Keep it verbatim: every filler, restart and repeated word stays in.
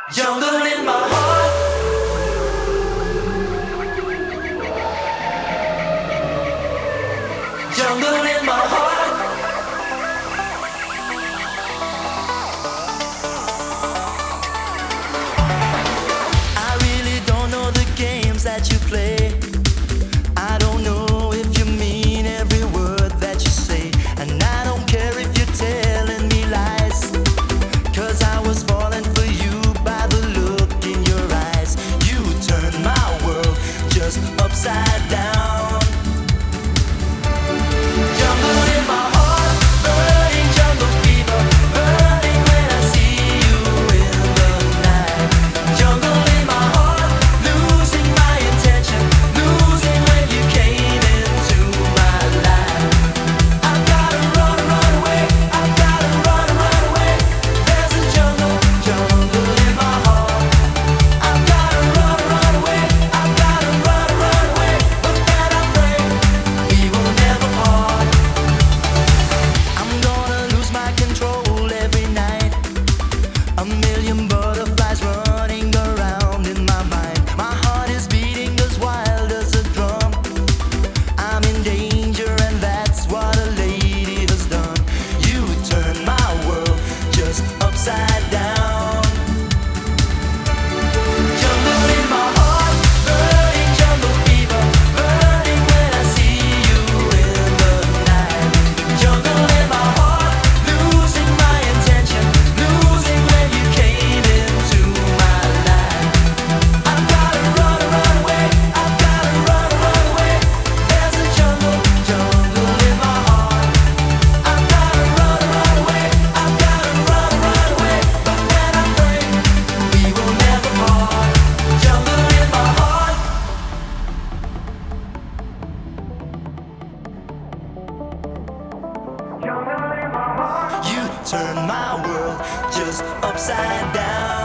Jungle in my heart, jungle in my heart. I really don't know the games that you play. I don't know if you mean every word that you say. And I don't care if you're telling me lies, 'cause I was falling for you by the look in your eyes. You turned my world just upside down. Jungle in my heart, burning jungle fever, burning when I see you in the night. Jungle in my heart, losing my intention, losing when you came into my life. I've gotta run, run away, I've gotta run, run away. There's a jungle, jungle in my heart. I've gotta run, run away, I've gotta run, run away. But then I pray we will never part. I'm gonna lose my control every night. A million butterflies running around in my mind. My heart is beating as wild as a drum. I'm in danger, and that's what a lady has done. You turned my world just upside down. Jungle in my heart, burning jungle fever, burning when I see you in the night. Jungle in my heart, losing my intention, losing when you came into my life. I've gotta run, run away, I've gotta run, run away. There's a jungle, jungle in my heart. I've gotta run, run away, I've gotta run, run away. But then I pray we will never part. Jungle in my heart. You turned my world just upside down.